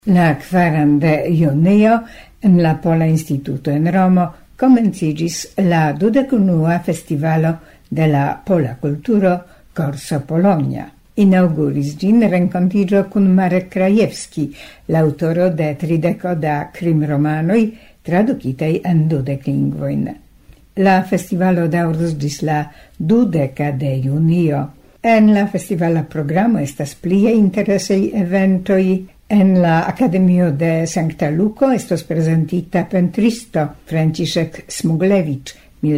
La 4 de junio en la Pola Instituto en Romo comencigis la 21ª Festivalo de la Pola Kulturo Corso Polonia. Inauguris gin rencontigio cun Marek Krajewski, l'autoro de 30 da crimromanoi traducitei en 20 lingvoin. La festivalo daurus gis la 20 de junio. En la festivala programo estas plie interesei eventoi. En la Academio de Sancta Luco estos presentita pentristo Franciszek Smuglewicz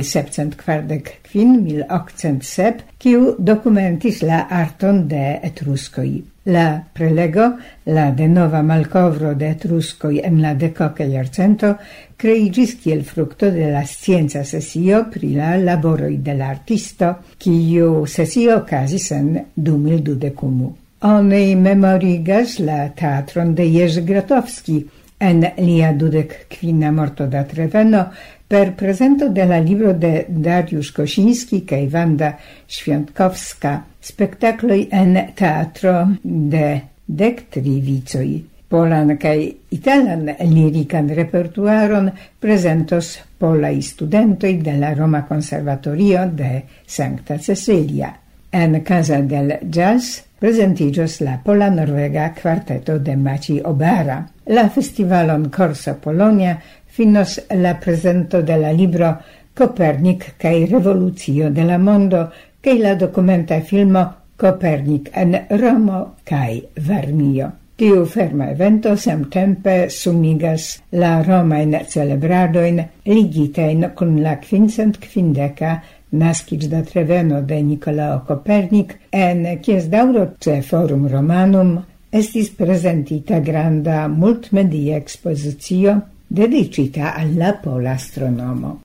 1745-1807, kiu documentis la arton de Etruskoi. La prelego, la denova malkovro de Etruskoi en la 10. jarcento, creigis kiel frukto de la scienza sesio pri la laboroi de l'artisto, kiu sesio okazis en 2021. Oni memorigas la teatron de Jerzy Grotowski en lia 25. morto da Treveno per presento de la libro de Dariusz Kosiński kaj Wanda Świątkowska, spektakloj en teatro de 13 vicoj. Polan kaj italan lirikan repertuaron presentos polaj studentoj de la Roma Conservatorio de Sancta Cecilia. En Casa del Jazz presentigios la Pola-Norvega quarteto de Maciej Obara. La festivalon Corso Polonia finos la presento de la libro Copernic kaj revolucio de la mondo kaj la documenta filmo Copernic en Romo kaj Varmio. Tiu ferma evento samtempe sumigas la Romain celebradoin ligitain kun la 550 naskic da Treveno de Nicolao Copernic, en kies dauro ce Forum Romanum estis presentita granda multmedia expositio dedicita alla pola astronomo.